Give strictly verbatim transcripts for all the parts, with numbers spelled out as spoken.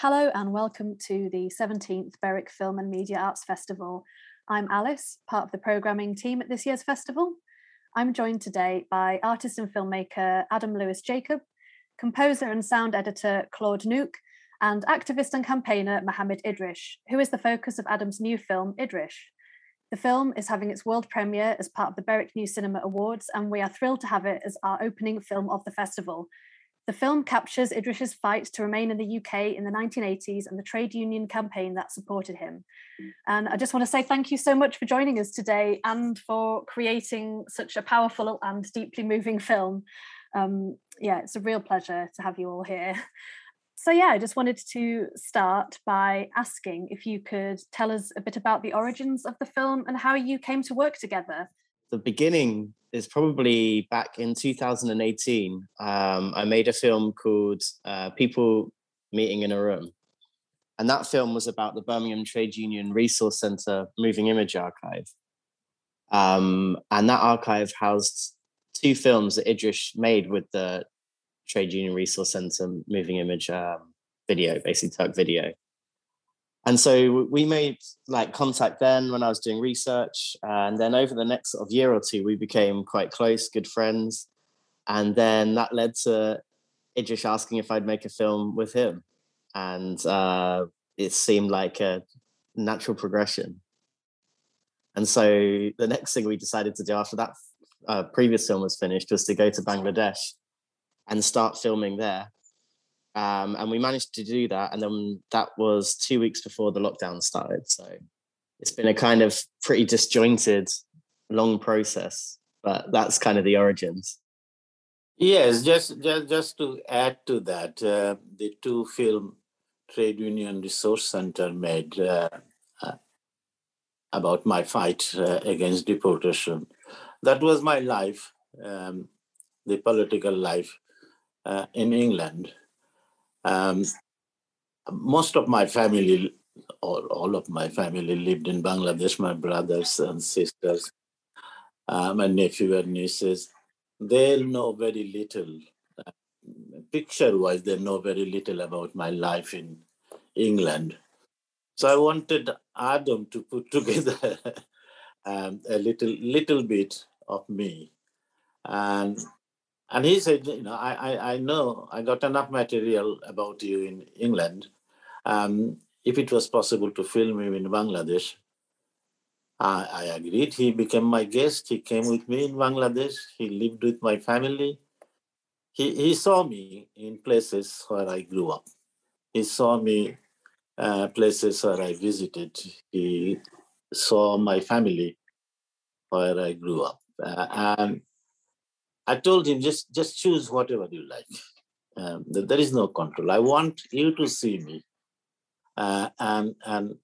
Hello and welcome to the seventeenth Berwick Film and Media Arts Festival. I'm Alice, part of the programming team at this year's festival. I'm joined today by artist and filmmaker Adam Lewis Jacob, composer and sound editor Claude Nuke, and activist and campaigner Mohammed Idrish, who is the focus of Adam's new film, Idrish. The film is having its world premiere as part of the Berwick New Cinema Awards, and we are thrilled to have it as our opening film of the festival. The film captures Idrish's fight to remain in the U K in the nineteen eighties and the trade union campaign that supported him. And I just want to say thank you so much for joining us today and for creating such a powerful and deeply moving film. Um, yeah, it's a real pleasure to have you all here. So yeah, I just wanted to start by asking if you could tell us a bit about the origins of the film and how you came to work together. The beginning is probably back in two thousand eighteen. Um, I made a film called uh, People Meeting in a Room. And that film was about the Birmingham Trade Union Resource Centre Moving Image Archive. Um, and that archive housed two films that Idrish made with the Trade Union Resource Centre Moving Image um, video, basically Turk video. And so we made like contact then when I was doing research. Uh, and then over the next sort of year or two, we became quite close, good friends. And then that led to Idrish asking if I'd make a film with him. And uh, it seemed like a natural progression. And so the next thing we decided to do after that uh, previous film was finished was to go to Bangladesh and start filming there. Um, and we managed to do that. And then that was two weeks before the lockdown started. So it's been a kind of pretty disjointed, long process, but that's kind of the origins. Yes, just just, just to add to that, uh, the two film Trade Union Resource Center made uh, uh, about my fight uh, against deportation. That was my life, um, the political life uh, in England. Um, most of my family, or all of my family lived in Bangladesh, my brothers and sisters, uh, my nephew and nieces. They know very little. Uh, picture-wise, they know very little about my life in England. So I wanted Adam to put together um, a little little bit of me. And And he said, you know, I, I, I know I got enough material about you in England. Um, if it was possible to film him in Bangladesh, I, I agreed. He became my guest. He came with me in Bangladesh. He lived with my family. He, he saw me in places where I grew up. He saw me uh, places where I visited. He saw my family where I grew up. Uh, and I told him, just, just choose whatever you like. Um, there is no control. I want you to see me. Uh, and, and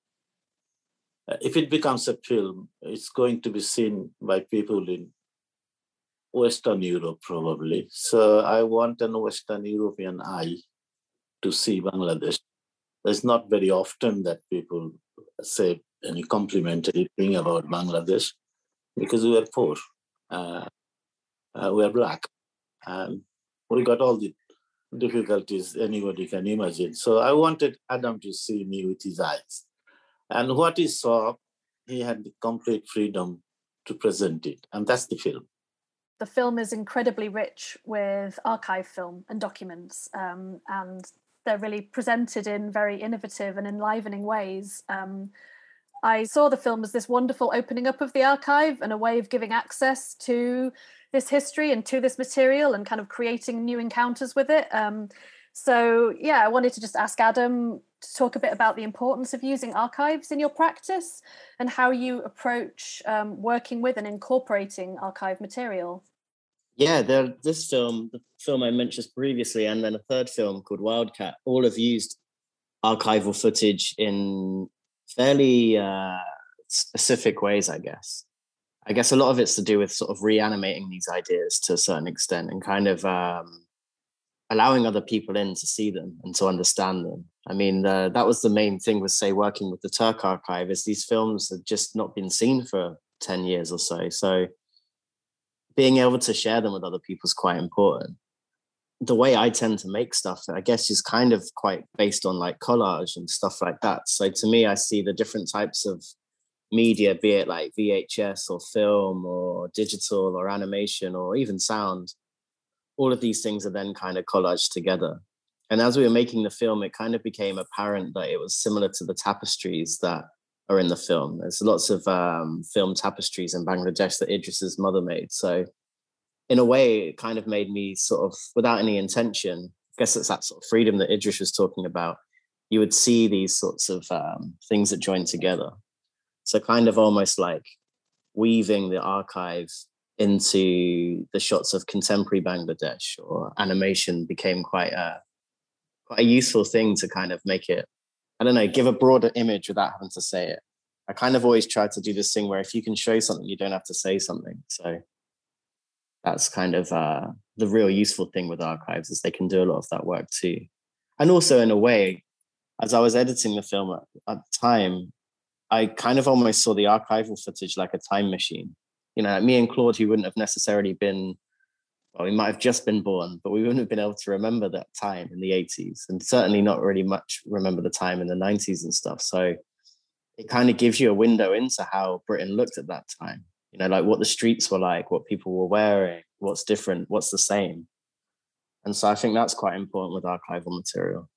if it becomes a film, it's going to be seen by people in Western Europe, probably. So I want an Western European eye to see Bangladesh. It's not very often that people say any complimentary thing about Bangladesh because we are poor. Uh, Uh, we are black. And we got all the difficulties anybody can imagine. So I wanted Adam to see me with his eyes. And what he saw, he had the complete freedom to present it. And that's the film. The film is incredibly rich with archive film and documents. Um, and they're really presented in very innovative and enlivening ways. Um, I saw the film as this wonderful opening up of the archive and a way of giving access to this history and to this material and kind of creating new encounters with it. Um, so, yeah, I wanted to just ask Adam to talk a bit about the importance of using archives in your practice and how you approach um, working with and incorporating archive material. Yeah, there, this film, the film I mentioned previously, and then a third film called Wildcat, all have used archival footage in fairly uh, specific ways, I guess. I guess a lot of it's to do with sort of reanimating these ideas to a certain extent and kind of um, allowing other people in to see them and to understand them. I mean, uh, that was the main thing with, say, working with the Turk Archive, is these films have just not been seen for ten years or so. So being able to share them with other people is quite important. the way I tend to make stuff, I guess, is kind of quite based on like collage and stuff like that. So to me, I see the different types of media, be it like V H S or film or digital or animation or even sound. All of these things are then kind of collaged together. And as we were making the film, it kind of became apparent that it was similar to the tapestries that are in the film. There's lots of um, film tapestries in Bangladesh that Idris's mother made. So in a way, it kind of made me sort of, without any intention, I guess it's that sort of freedom that Idris was talking about. You would see these sorts of um, things that join together. So kind of almost like weaving the archive into the shots of contemporary Bangladesh or animation became quite a, quite a useful thing to kind of make it, I don't know, give a broader image without having to say it. I kind of always try to do this thing where if you can show something, you don't have to say something. So that's kind of uh, the real useful thing with archives, is they can do a lot of that work too. And also in a way, as I was editing the film at, at the time, I kind of almost saw the archival footage like a time machine. You know, me and Claude, who wouldn't have necessarily been, well, we might have just been born, but we wouldn't have been able to remember that time in the eighties, and certainly not really much remember the time in the nineties and stuff. So it kind of gives you a window into how Britain looked at that time. You know, like what the streets were like, what people were wearing, what's different, what's the same. And so I think that's quite important with archival material.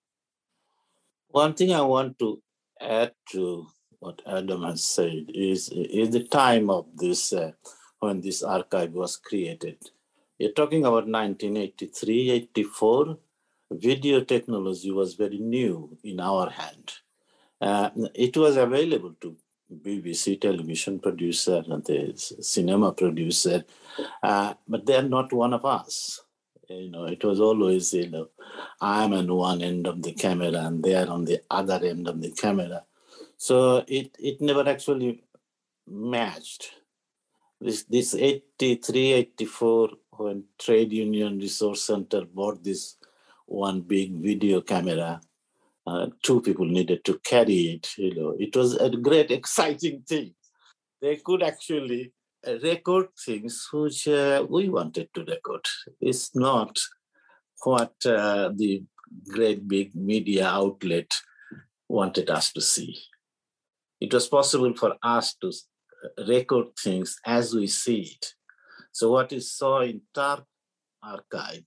One thing I want to add to what Adam has said is, is the time of this, uh, when this archive was created. You're talking about nineteen eighty-three, eighty-four. Video technology was very new in our hand. Uh, it was available to B B C television producer and the cinema producer, uh, but they're not one of us. You know, it was always, you know, I'm on one end of the camera and they're on the other end of the camera. So it, it never actually matched. This, this eighty-three, eighty-four, when Trade Union Resource Center bought this one big video camera, Uh, two people needed to carry it. You know, it was a great, exciting thing. They could actually record things which uh, we wanted to record. It's not what uh, the great big media outlet wanted us to see. It was possible for us to record things as we see it. So what you saw in TARC archive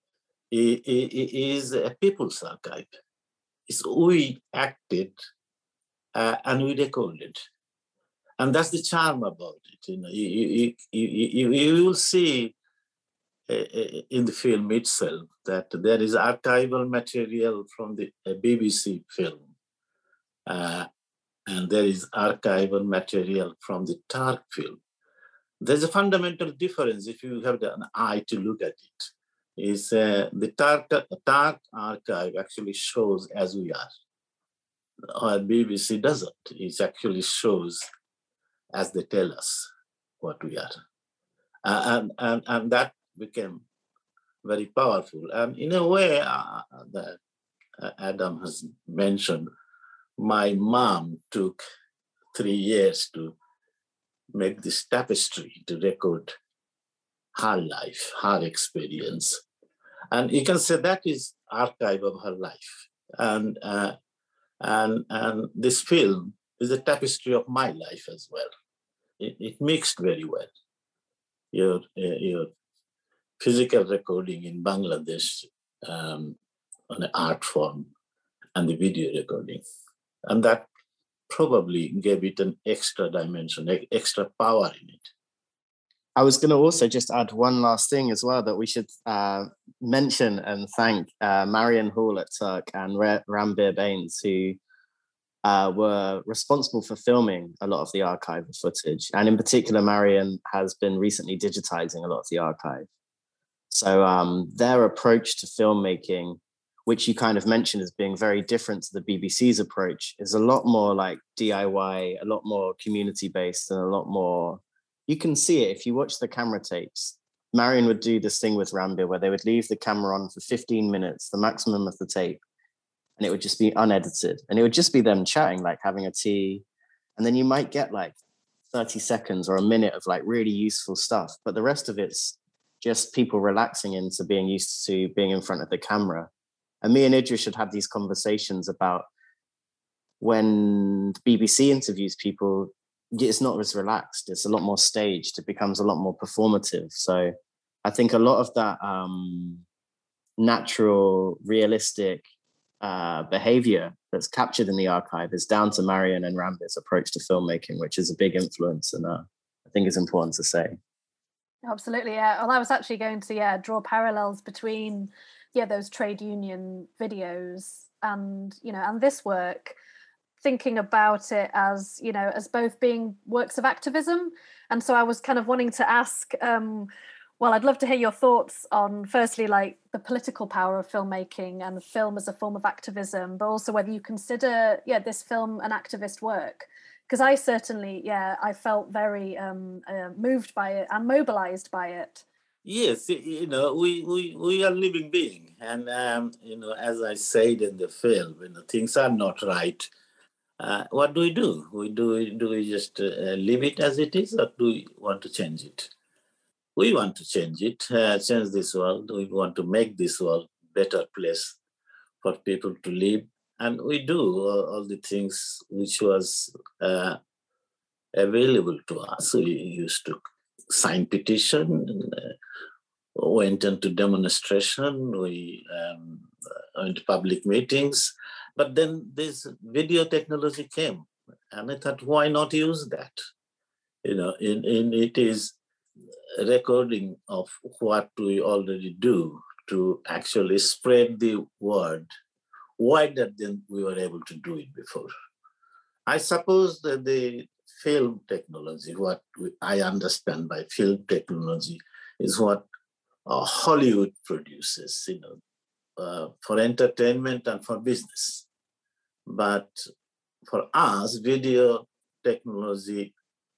is a people's archive. Is we acted uh, and we recorded. And that's the charm about it. You know, you, you, you, you, you will see uh, in the film itself that there is archival material from the uh, B B C film. Uh, and there is archival material from the TARC film. There's a fundamental difference if you have an eye to look at it. Is uh, the TARC, TARC archive actually shows as we are. Our B B C doesn't. It actually shows as they tell us what we are. Uh, and, and, and that became very powerful. And in a way uh, that uh, Adam has mentioned, my mom took three years to make this tapestry, to record her life, her experience. And you can say that is archive of her life. And, uh, and, and this film is a tapestry of my life as well. It, it mixed very well. Your, uh, your physical recording in Bangladesh um, on an art form and the video recording. And that probably gave it an extra dimension, extra power in it. I was going to also just add one last thing as well, that we should uh, mention and thank uh, Marion Hall at TARC and Rambir Bains, who uh, were responsible for filming a lot of the archival footage. And in particular, Marion has been recently digitizing a lot of the archive. So um, their approach to filmmaking, which you kind of mentioned as being very different to the B B C's approach, is a lot more like D I Y, a lot more community-based, and a lot more, you can see it if you watch the camera tapes. Marion would do this thing with Rambir where they would leave the camera on for fifteen minutes, the maximum of the tape, and it would just be unedited. And it would just be them chatting, like having a tea. And then you might get like thirty seconds or a minute of like really useful stuff, but the rest of it's just people relaxing into being used to being in front of the camera. And me and Idris should have these conversations about when the B B C interviews people, it's not as relaxed. It's a lot more staged. It becomes a lot more performative. So I think a lot of that um, natural, realistic uh, behavior that's captured in the archive is down to Marian and Rambit's approach to filmmaking, which is a big influence, and uh, I think it's important to say. Absolutely, yeah. Well, I was actually going to yeah draw parallels between yeah those trade union videos and you know and this work, thinking about it as you know as both being works of activism. And so I was kind of wanting to ask, um, well, I'd love to hear your thoughts on firstly like the political power of filmmaking and film as a form of activism, but also whether you consider yeah this film an activist work. Because I certainly, yeah, I felt very um, uh, moved by it and mobilized by it. Yes, you know, we, we, we are living beings. And, um, you know, as I said in the film, when things are not right, uh, what do we do? We do, do we just uh, leave it as it is, or do we want to change it? We want to change it, uh, change this world. We want to make this world a better place for people to live. And we do all, all the things which was uh, available to us. We used to sign petition, uh, went into demonstration, we um, went to public meetings. But then this video technology came, and I thought, why not use that? You know, in, in it is a recording of what we already do to actually spread the word wider than we were able to do it before. I suppose that the film technology, what we, I understand by film technology, is what uh, Hollywood produces, you know, uh, for entertainment and for business. But for us, video technology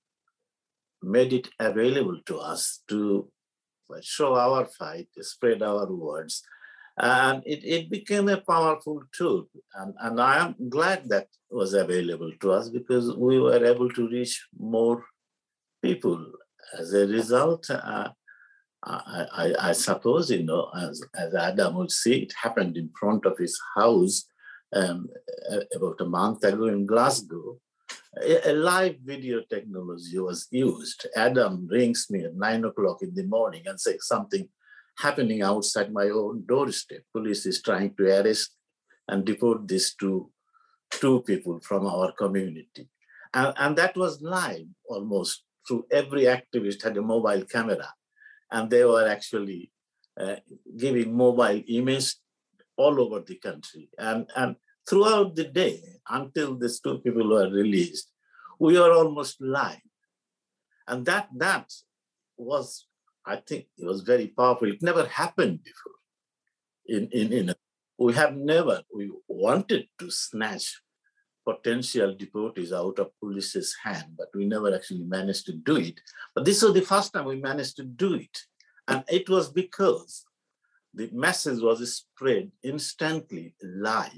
made it available to us to show our fight, spread our words. And it, it became a powerful tool. And, and I am glad that was available to us because we were able to reach more people. As a result, uh, I, I, I suppose, you know, as, as Adam would see, it happened in front of his house um, about a month ago in Glasgow. A, a live video technology was used. Adam rings me at nine o'clock in the morning and says something happening outside my own doorstep. Police is trying to arrest and deport these two, two people from our community. And, and that was live almost through every activist had a mobile camera. And they were actually uh, giving mobile images all over the country. And, and throughout the day, until these two people were released, we were almost live. And that, that was, I think it was very powerful. It never happened before. In, in, in a, we have never, we wanted to snatch potential deportees out of police's hand, but we never actually managed to do it. But this was the first time we managed to do it. And it was because the message was spread instantly live.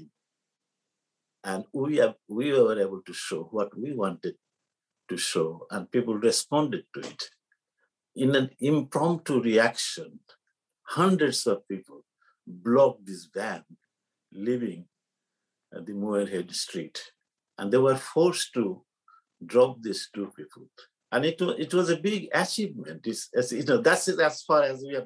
And we, have, we were able to show what we wanted to show, and people responded to it. In an impromptu reaction, hundreds of people blocked this van living at the Moorhead Street. And they were forced to drop these two people. And it, it was a big achievement. It's, it's, you know, that's as far as we have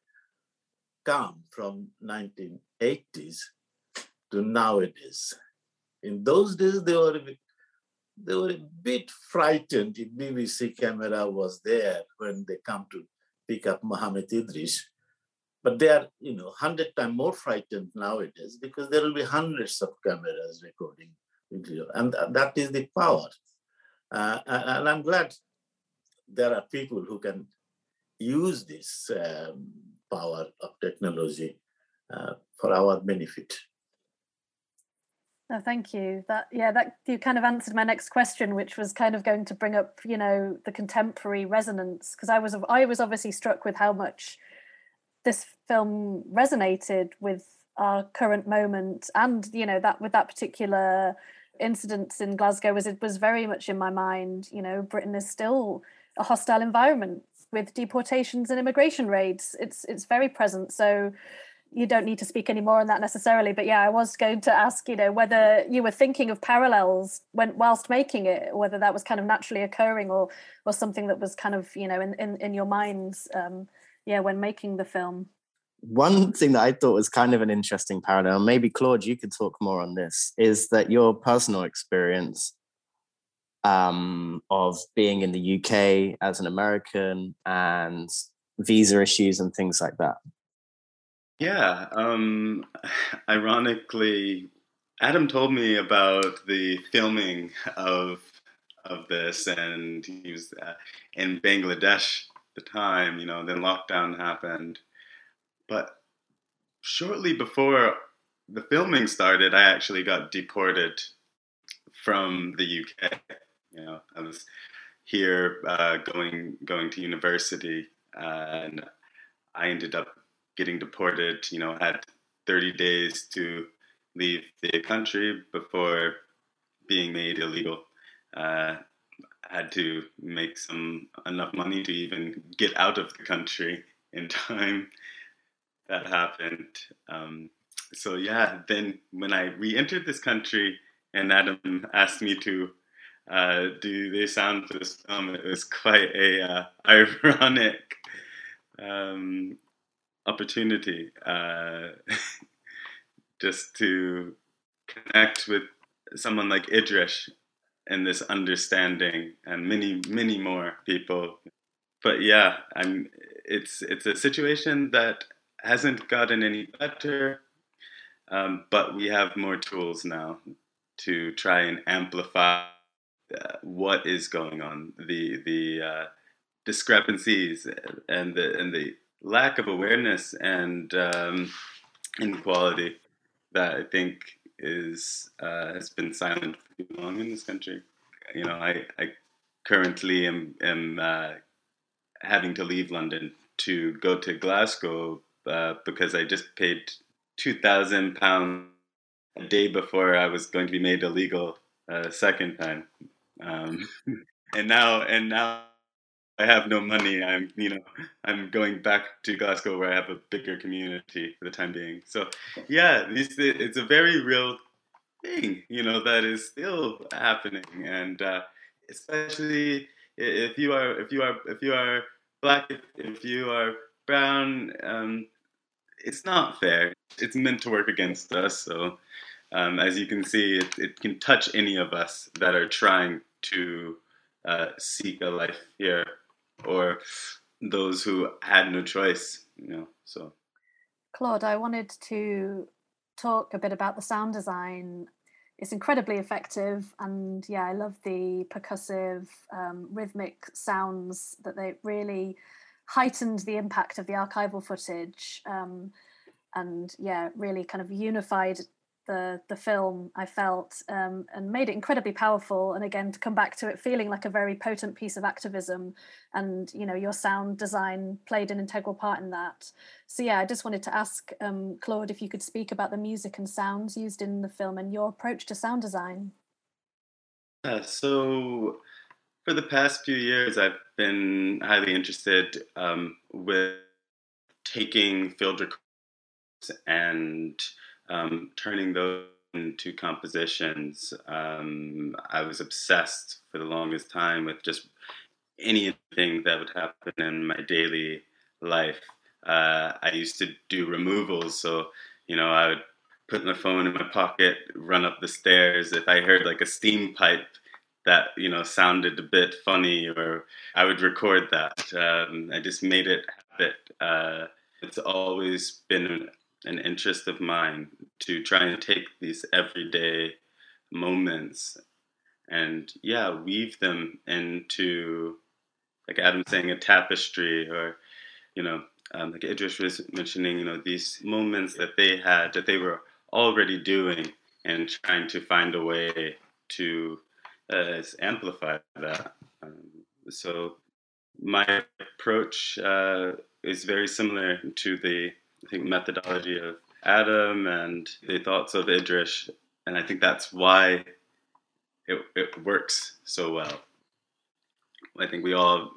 come from nineteen eighties to nowadays. In those days, they were, they were a bit frightened if B B C camera was there when they come to pick up Mohammed Idris. But they are, you know, hundred times more frightened nowadays because there will be hundreds of cameras recording video. And that is the power. Uh, and I'm glad there are people who can use this um, power of technology uh, for our benefit. No, thank you. That yeah, that you kind of answered my next question, which was kind of going to bring up, you know, the contemporary resonance, because I was I was obviously struck with how much this film resonated with our current moment, and you know that with that particular incident in Glasgow was it was very much in my mind. You know, Britain is still a hostile environment with deportations and immigration raids. It's it's very present. So you don't need to speak any more on that necessarily. But yeah, I was going to ask, you know, whether you were thinking of parallels when whilst making it, whether that was kind of naturally occurring or or something that was kind of, you know, in, in, in your minds, um, yeah, when making the film. One thing that I thought was kind of an interesting parallel, maybe Claude, you could talk more on this, is that your personal experience um, of being in the U K as an American and visa issues and things like that. Yeah, um, ironically, Adam told me about the filming of of this, and he was uh, in Bangladesh at the time, you know, then lockdown happened. But shortly before the filming started, I actually got deported from the U K. You know, I was here uh, going going to university, uh, and I ended up getting deported. You know, had thirty days to leave the country before being made illegal. Uh, had to make some enough money to even get out of the country in time. That happened. Um, so yeah, then when I re-entered this country and Adam asked me to uh, do the sound for this film, it was quite a uh, ironic um, opportunity uh, just to connect with someone like Idris and this understanding, and many, many more people. But yeah, I'm. It's it's a situation that hasn't gotten any better, um, but we have more tools now to try and amplify uh, what is going on, the the uh, discrepancies and the and the lack of awareness and um, inequality that I think is uh, has been silent for too long in this country. You know, I, I currently am am uh, having to leave London to go to Glasgow uh, because I just paid two thousand pounds a day before I was going to be made illegal a uh, second time, um, and now and now I have no money. I'm you know I'm going back to Glasgow where I have a bigger community for the time being. So yeah, it's, it's a very real thing, you know, that is still happening, and uh, especially if you are if you are if you are black, if, if you are brown, um, it's not fair. It's meant to work against us. So um, as you can see, it, it can touch any of us that are trying to uh, seek a life here, or those who had no choice, you know. So Claude, I wanted to talk a bit about the sound design. It's incredibly effective, and yeah, I love the percussive, um, rhythmic sounds that they really heightened the impact of the archival footage, um, and yeah, really kind of unified the the film, I felt, um, and made it incredibly powerful. And again, to come back to it feeling like a very potent piece of activism, and you know, your sound design played an integral part in that. So yeah, I just wanted to ask um, Claude if you could speak about the music and sounds used in the film and your approach to sound design. yeah, so for the past few years, I've been highly interested um, with taking field recordings and um, turning those into compositions. Um, I was obsessed for the longest time with just anything that would happen in my daily life. Uh, I used to do removals, so you know I would put my phone in my pocket, run up the stairs. If I heard like a steam pipe that you know sounded a bit funny, or I would record that. Um, I just made it habit. Uh, it's always been an interest of mine to try and take these everyday moments and yeah, weave them into, like Adam saying, a tapestry, or you know, um, like Idris was mentioning, you know, these moments that they had that they were already doing, and trying to find a way to uh, amplify that. Um, so my approach uh, is very similar to the, I think, methodology of Adam and the thoughts of Idris, and I think that's why it, it works so well. I think we all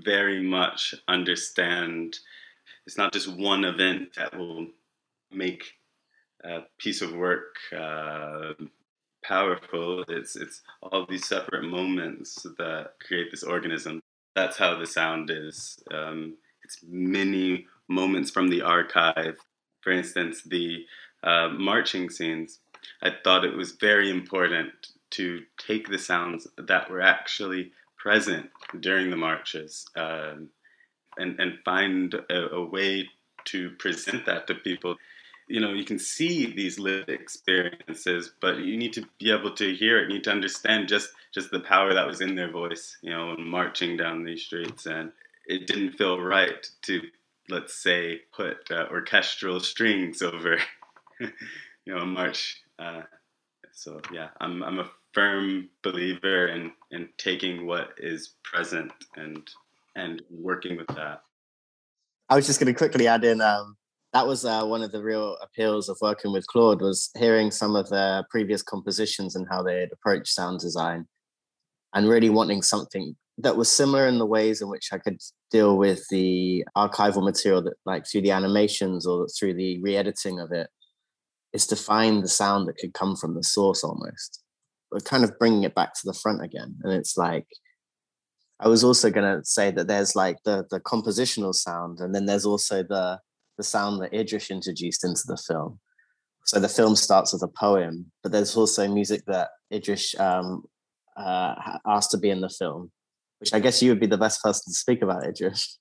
very much understand it's not just one event that will make a piece of work uh, powerful. It's it's all these separate moments that create this organism. That's how the sound is. Um, it's many moments from the archive. For instance, the uh, marching scenes. I thought it was very important to take the sounds that were actually present during the marches uh, and and find a, a way to present that to people. You know, you can see these lived experiences, but you need to be able to hear it. You need to understand just, just the power that was in their voice, you know, marching down these streets. And it didn't feel right to, let's say, put uh, orchestral strings over, you know, a march. Uh, so, yeah, I'm I'm a firm believer in, in taking what is present and and working with that. I was just going to quickly add in, um, that was uh, one of the real appeals of working with Claude, was hearing some of their previous compositions and how they had approached sound design, and really wanting something that was similar in the ways in which I could deal with the archival material, that like through the animations or through the re-editing of it, is to find the sound that could come from the source almost, but kind of bringing it back to the front again. And it's like, I was also going to say that there's like the the compositional sound, and then there's also the the sound that Idris introduced into the film. So the film starts with a poem, but there's also music that Idris um, uh, asked to be in the film, which I guess you would be the best person to speak about, Idris.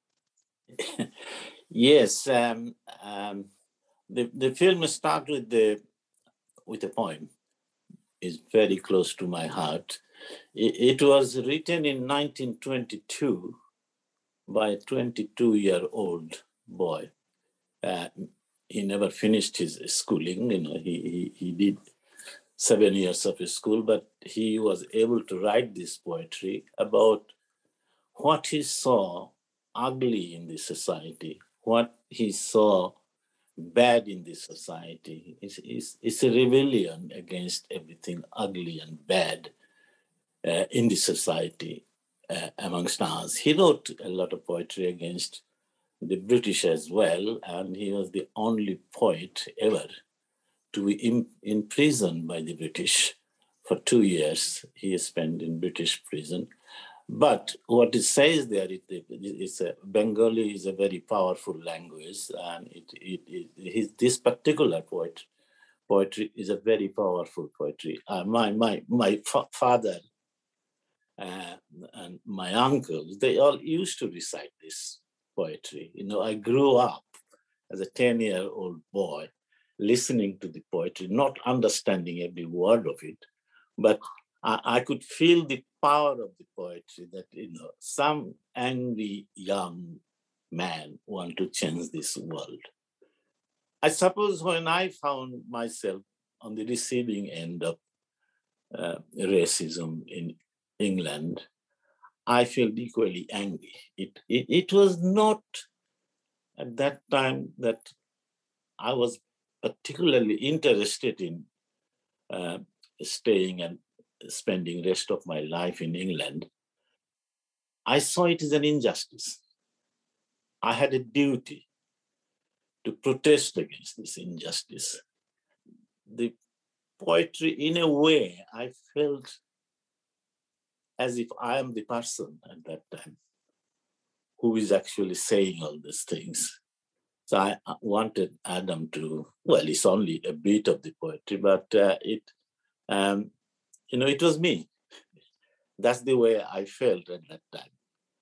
Yes, um, um, the the film starts with the with a poem. It's very close to my heart. It, it was written in nineteen twenty-two by a twenty-two-year-old boy. Uh, he never finished his schooling. You know, he, he he did seven years of his school, but he was able to write this poetry about what he saw ugly in the society, what he saw bad in this society. It's, it's, it's a rebellion against everything ugly and bad uh, in the society uh, amongst us. He wrote a lot of poetry against the British as well, and he was the only poet ever to be in, imprisoned by the British for two years. He spent in British prison. But what it says there, it, it, it's a, Bengali is a very powerful language, and it, it, it, his, this particular poet, poetry is a very powerful poetry. Uh, my my my fa- father uh, and my uncles, they all used to recite this poetry. You know, I grew up as a ten-year-old boy listening to the poetry, not understanding every word of it, but I, I could feel the power of the poetry, that, you know, some angry young man want to change this world. I suppose when I found myself on the receiving end of uh, racism in England, I felt equally angry. It, it, it was not at that time that I was particularly interested in uh, staying and spending rest of my life in England. I saw it as an injustice. I had a duty to protest against this injustice. The poetry, in a way, I felt as if I am the person at that time who is actually saying all these things. So I wanted Adam to, well, it's only a bit of the poetry, but uh, it, um, you know, it was me. That's the way I felt at that time.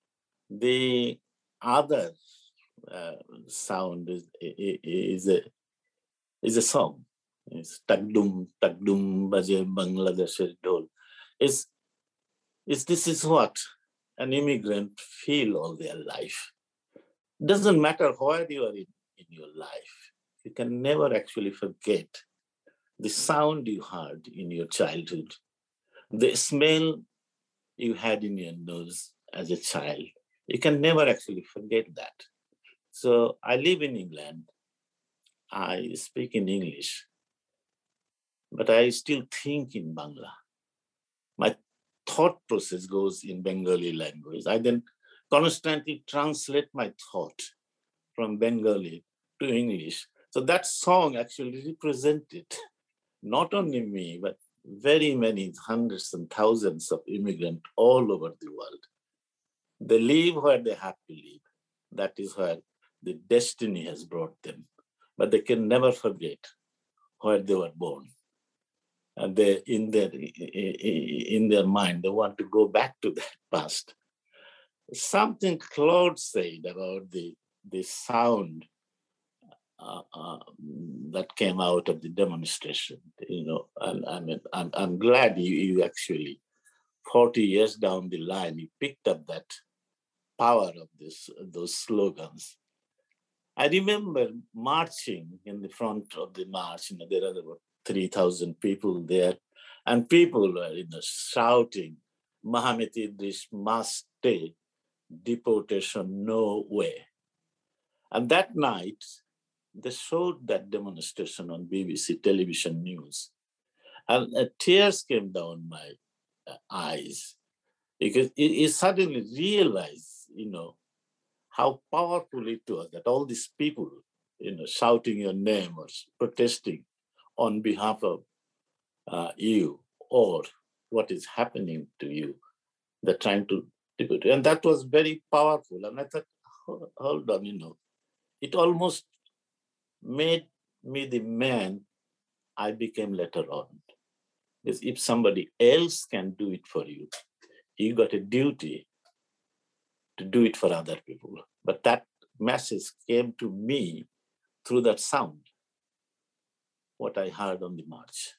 The other uh, sound is, is, a, is a song. It's Tagdum, Tagdum, Baje Bangladesher Dol. It's, it's, this is what an immigrant feel all their life. Doesn't matter where you are in, in your life. You can never actually forget the sound you heard in your childhood, the smell you had in your nose as a child. You can never actually forget that. So I live in England. I speak in English, but I still think in Bangla. My thought process goes in Bengali language. I then constantly translate my thought from Bengali to English. So that song actually represented not only me, but very many hundreds and thousands of immigrants all over the world. They live where they have to live. That is where the destiny has brought them. But they can never forget where they were born. And they, in their, in their mind, they want to go back to that past. Something Claude said about the, the sound uh, uh, that came out of the demonstration, you know, and I mean, I'm, I'm glad you, you actually, forty years down the line, you picked up that power of this, those slogans. I remember marching in the front of the march, you know, there are about three thousand people there, and people were, you know, shouting, Mohammed Idris must stay, deportation, no way. And that night, they showed that demonstration on B B C television news. And uh, tears came down my uh, eyes because it, it suddenly realized, you know, how powerful it was that all these people, you know, shouting your name or protesting on behalf of uh, you or what is happening to you, they're trying to do it. And that was very powerful. And I thought, hold on, you know, it almost made me the man I became later on. Because if somebody else can do it for you, you got a duty to do it for other people. But that message came to me through that sound, what I heard on the march.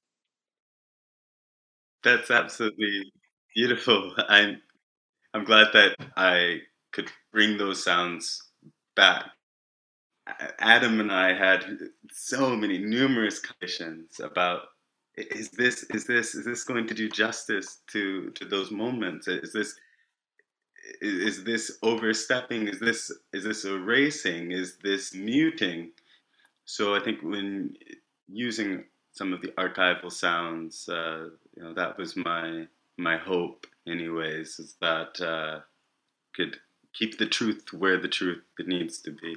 That's absolutely beautiful. I'm I'm glad that I could bring those sounds back. Adam and I had so many numerous conversations about is this is this is this going to do justice to to those moments? Is this is this overstepping? Is this is this erasing? Is this muting? So I think when using some of the archival sounds, uh, you know, that was my my hope, anyways, is that uh, could keep the truth where the truth it needs to be.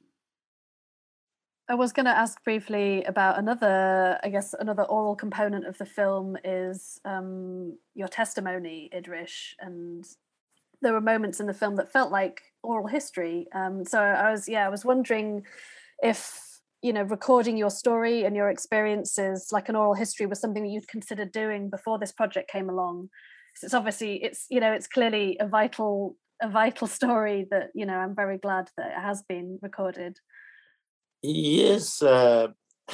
I was going to ask briefly about another, I guess, another oral component of the film is um, your testimony, Idris, and there were moments in the film that felt like oral history. Um, so I was, yeah, I was wondering if, you know, recording your story and your experiences like an oral history was something that you'd considered doing before this project came along. It's obviously, it's, you know, it's clearly a vital, a vital story that, you know, I'm very glad that it has been recorded. Yes, uh,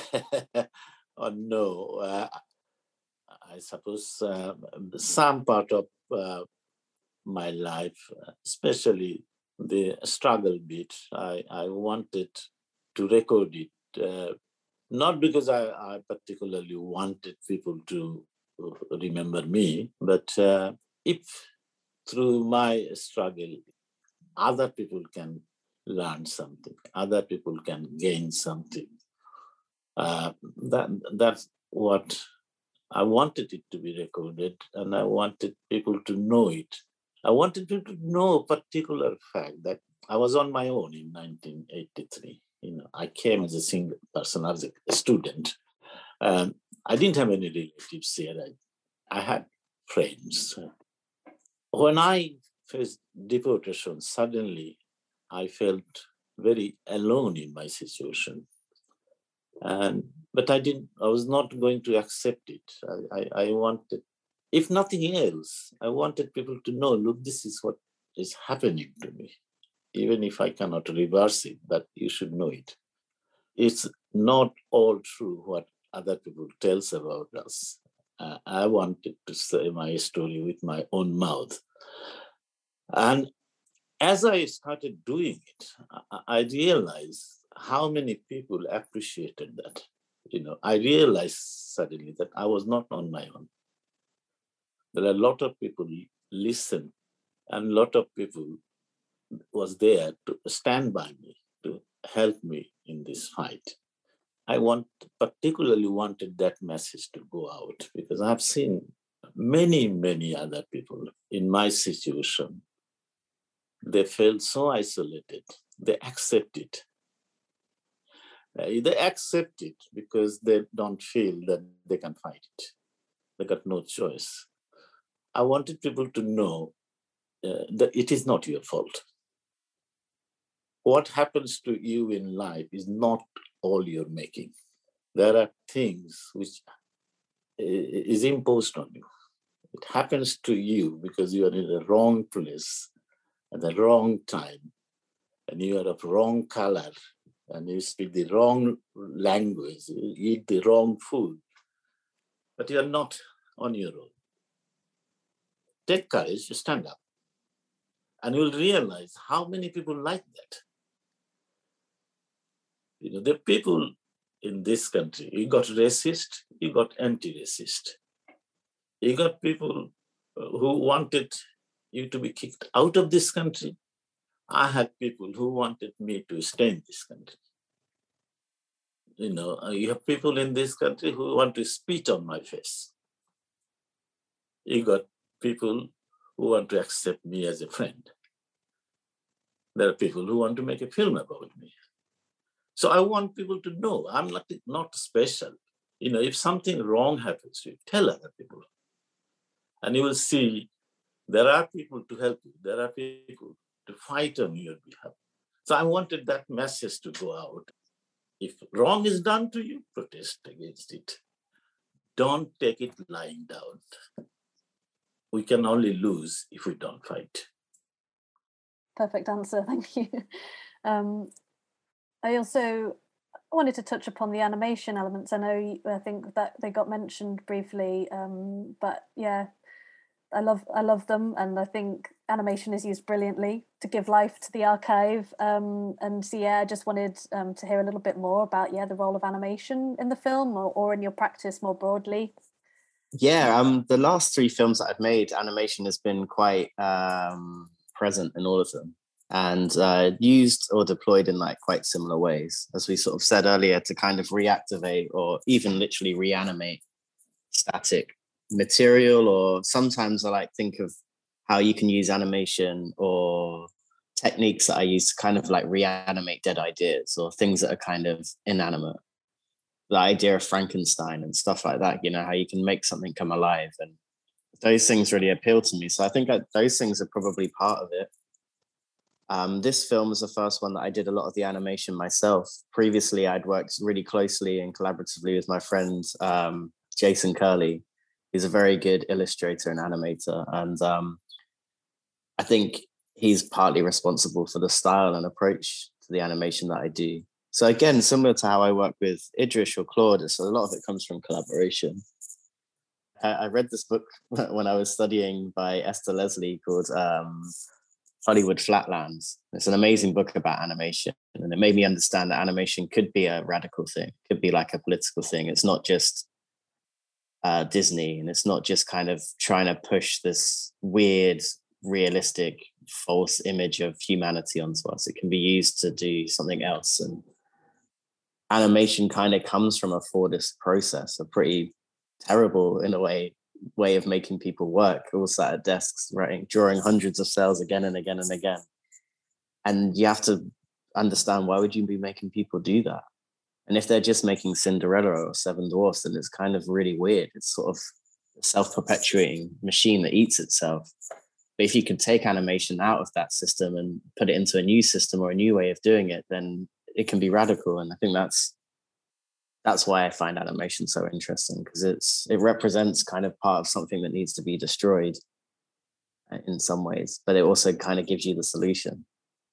or no, uh, I suppose uh, some part of uh, my life, especially the struggle bit, I, I wanted to record it, uh, not because I, I particularly wanted people to remember me, but uh, if through my struggle, other people can learn something, other people can gain something. Uh, that that's what I wanted it to be recorded, and I wanted people to know it. I wanted people to know a particular fact that I was on my own in nineteen eighty-three. You know, I came as a single person, as a student. Um, I didn't have any relatives here. I, I had friends. When I faced deportation, suddenly I felt very alone in my situation. And but I didn't, I was not going to accept it. I, I, I wanted, if nothing else, I wanted people to know, look, this is what is happening to me. Even if I cannot reverse it, but you should know it. It's not all true what other people tells about us. Uh, I wanted to say my story with my own mouth. And as I started doing it, I, I realized how many people appreciated that. You know, I realized suddenly that I was not on my own. There are a lot of people listen, and a lot of people was there to stand by me, to help me in this fight. I want, particularly wanted that message to go out because I've seen many, many other people in my situation they felt so isolated. They accept it. Uh, they accept it because they don't feel that they can fight it. They got no choice. I wanted people to know uh, that it is not your fault. What happens to you in life is not all you're making. There are things which is imposed on you. It happens to you because you are in the wrong place at the wrong time, and you are of wrong color, and you speak the wrong language, you eat the wrong food, but you are not on your own. Take courage, stand up, and you'll realize how many people like that. You know, the people in this country, you got racist, you got anti-racist. You got people who wanted you to be kicked out of this country. I had people who wanted me to stay in this country. You know, you have people in this country who want to spit on my face. You got people who want to accept me as a friend. There are people who want to make a film about me. So I want people to know I'm not, not special. You know, if something wrong happens to you, tell other people. And you will see there are people to help you. There are people to fight on your behalf. So I wanted that message to go out. If wrong is done to you, protest against it. Don't take it lying down. We can only lose if we don't fight. Perfect answer, thank you. Um, I also wanted to touch upon the animation elements. I know, I think that they got mentioned briefly, um, but yeah, I love I love them, and I think animation is used brilliantly to give life to the archive. Um, and so yeah, I just wanted um, to hear a little bit more about yeah the role of animation in the film, or, or in your practice more broadly. Yeah, um, the last three films that I've made, animation has been quite um, present in all of them, and uh, used or deployed in like quite similar ways, as we sort of said earlier, to kind of reactivate or even literally reanimate static material. Or sometimes I like think of how you can use animation or techniques that I use to kind of like reanimate dead ideas or things that are kind of inanimate. The idea of Frankenstein and stuff like that, you know, how you can make something come alive, and those things really appeal to me. So I think I, those things are probably part of it. Um, this film was the first one that I did a lot of the animation myself. Previously, I'd worked really closely and collaboratively with my friend, um, Jason Curley, who's a very good illustrator and animator. And um, I think he's partly responsible for the style and approach to the animation that I do. So again, similar to how I work with Idris or Claude, so a lot of it comes from collaboration. I read this book when I was studying by Esther Leslie called um, Hollywood Flatlands. It's an amazing book about animation, and it made me understand that animation could be a radical thing, could be like a political thing. It's not just uh, Disney, and it's not just kind of trying to push this weird, realistic, false image of humanity onto us. It can be used to do something else. And animation kind of comes from a Fordist process, a pretty terrible, in a way, way of making people work, all sat at desks, writing, drawing hundreds of cells again and again and again. And you have to understand, why would you be making people do that? And if they're just making Cinderella or Seven Dwarfs, then it's kind of really weird. It's sort of a self-perpetuating machine that eats itself. But if you can take animation out of that system and put it into a new system or a new way of doing it, then it can be radical. And I think that's that's why I find animation so interesting, because it's it represents kind of part of something that needs to be destroyed in some ways, but it also kind of gives you the solution.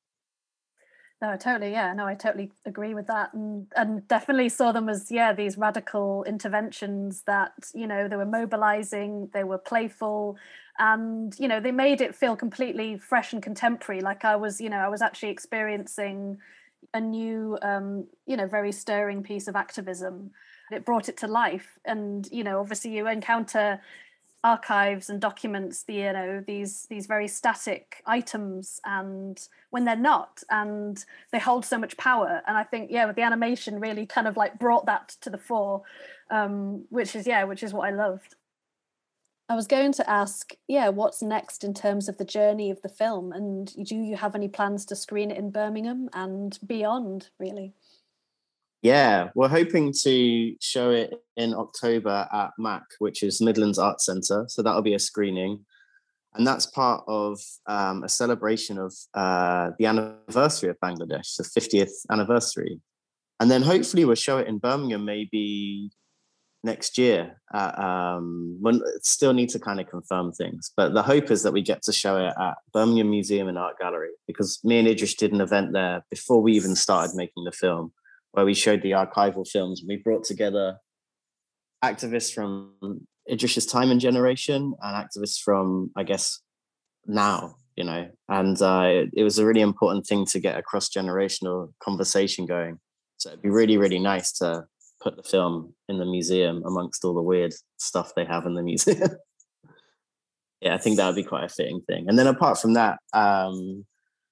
No, totally. Yeah, no, I totally agree with that, and and definitely saw them as yeah these radical interventions that, you know, they were mobilizing, they were playful, and, you know, they made it feel completely fresh and contemporary. Like I was, you know, I was actually experiencing a new, um, you know, very stirring piece of activism. It brought it to life, and, you know, obviously you encounter archives and documents, the, you know, these these very static items, and when they're not, and they hold so much power. And I think yeah with the animation really kind of like brought that to the fore, um which is yeah which is what I loved. I was going to ask, yeah, what's next in terms of the journey of the film? And do you have any plans to screen it in Birmingham and beyond, really? Yeah, we're hoping to show it in October at M A C, which is Midlands Arts Centre. So that'll be a screening. And that's part of um, a celebration of uh, the anniversary of Bangladesh, the fiftieth anniversary. And then hopefully we'll show it in Birmingham maybe next year. Uh, um, we'll still need to kind of confirm things. But the hope is that we get to show it at Birmingham Museum and Art Gallery, because me and Idris did an event there before we even started making the film, where we showed the archival films. We brought together activists from Idris's time and generation and activists from, I guess, now, you know, and uh, it, it was a really important thing to get a cross-generational conversation going. So it'd be really, really nice to put the film in the museum amongst all the weird stuff they have in the museum. Yeah, I think that would be quite a fitting thing. And then apart from that, um,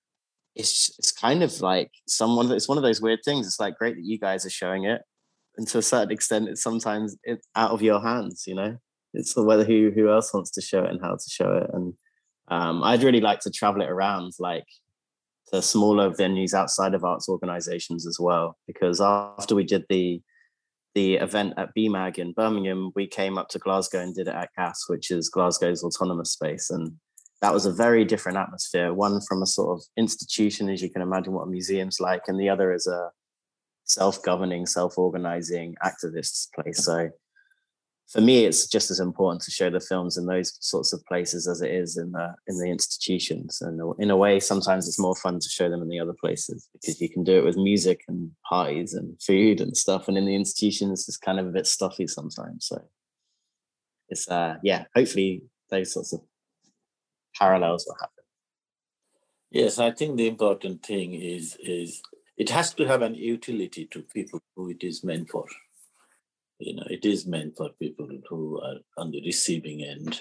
it's it's kind of like someone, it's one of those weird things. It's like great that you guys are showing it. And to a certain extent, it's sometimes it's out of your hands, you know? It's whether who who else wants to show it and how to show it. And um, I'd really like to travel it around, like to smaller venues outside of arts organizations as well. Because after we did the the event at B MAG in Birmingham, we came up to Glasgow and did it at G A S, which is Glasgow's autonomous space. And that was a very different atmosphere. One from a sort of institution, as you can imagine what a museum's like, and the other is a self-governing, self-organizing activists place. So for me, it's just as important to show the films in those sorts of places as it is in the in the institutions. And in a way, sometimes it's more fun to show them in the other places because you can do it with music and parties and food and stuff. And in the institutions, it's kind of a bit stuffy sometimes. So it's uh yeah, hopefully those sorts of parallels will happen. Yes, I think the important thing is is it has to have an utility to people who it is meant for. You know, it is meant for people who are on the receiving end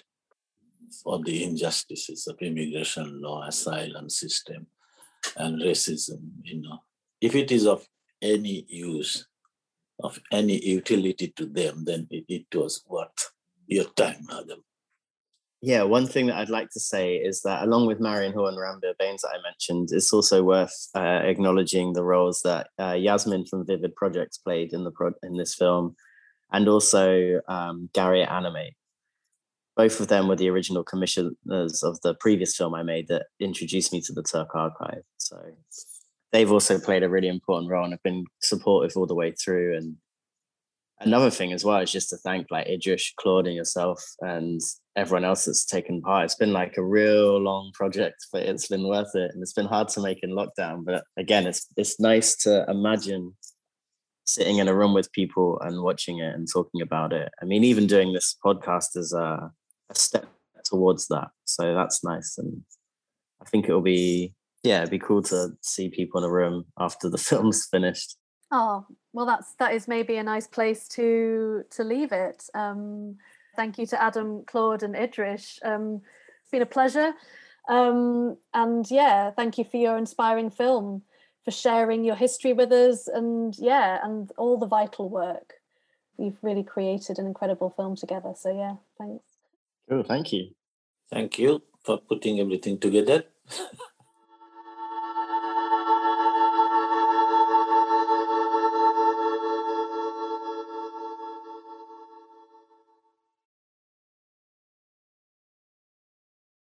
of the injustices of immigration law, asylum system, and racism. You know, if it is of any use, of any utility to them, then it, it was worth your time, Adam. Yeah, one thing that I'd like to say is that along with Marion Hall and Ranbir Bains that I mentioned, it's also worth uh, acknowledging the roles that uh, Yasmin from Vivid Projects played in the pro- in this film, and also um, Gary at Animate. Both of them were the original commissioners of the previous film I made that introduced me to the Turk Archive. So they've also played a really important role and have been supportive all the way through. And another thing as well is just to thank like Idris, Claude, and yourself and everyone else that's taken part. It's been like a real long project, but it's been worth it. And it's been hard to make in lockdown. But again, it's it's nice to imagine sitting in a room with people and watching it and talking about it. I mean, even doing this podcast is a, a step towards that. So that's nice. And I think it'll be, yeah, it'd be cool to see people in a room after the film's finished. Oh, well, that's that is maybe a nice place to to leave it. Um, thank you to Adam, Claude, and Idris. Um, it's been a pleasure. Um, and yeah, thank you for your inspiring film, for sharing your history with us, and yeah, and all the vital work. We've really created an incredible film together. So yeah, thanks. Cool, thank you. Thank you for putting everything together.